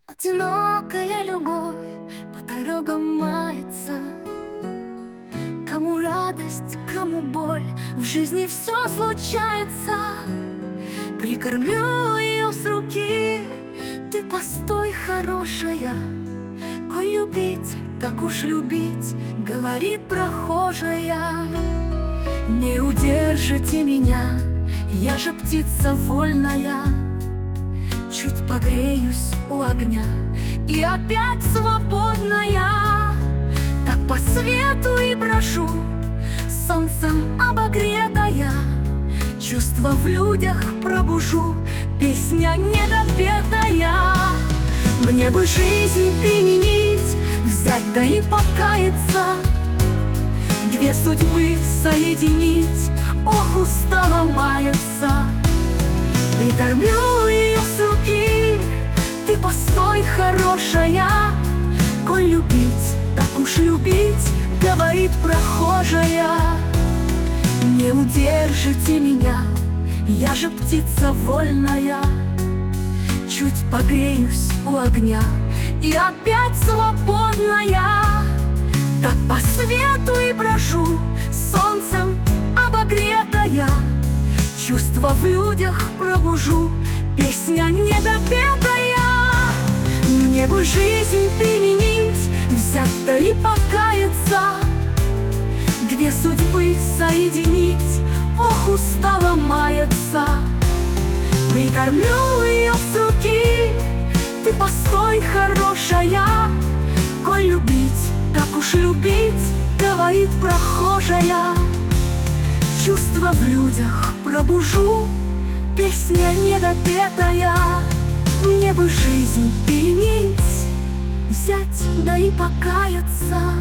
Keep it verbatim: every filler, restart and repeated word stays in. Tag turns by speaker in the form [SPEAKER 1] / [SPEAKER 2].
[SPEAKER 1] Одинокая любовь по дорогам мается. Кому радость, кому боль, в жизни все случается. Прикормлю ее с руки, ты постой, хорошая. Коль любить, так уж любить, говорит прохожая. Не удержите меня, я же птица вольная. Чуть погреюсь у огня и опять свободная. Так по свету и брожу, солнцем обогретая. Чувства в людях пробужу, песня недопетая. Мне бы жизнь переменить, взять да и покаяться, две судьбы соединить, ох, устала маяться. Прикормлю ее с руки, ты постой, хорошая. Коль любить, так уж любить, говорит прохожая. Не удержите меня, я же птица вольная. Чуть погреюсь у огня и опять свободная. Так по свету и брожу, солнцем обогретая. Чувства в людях пробужу, песня недопетая. Мне бы жизнь переменить, взять да и покаяться, две судьбы соединить, ох, устала маяться. Прикормлю ее с руки, ты постой, хорошая. Коль любить, так уж любить, говорит прохожая. Чувства в людях пробужу, песня недопетая. Мне бы жизнь переменить, взять да и покаяться.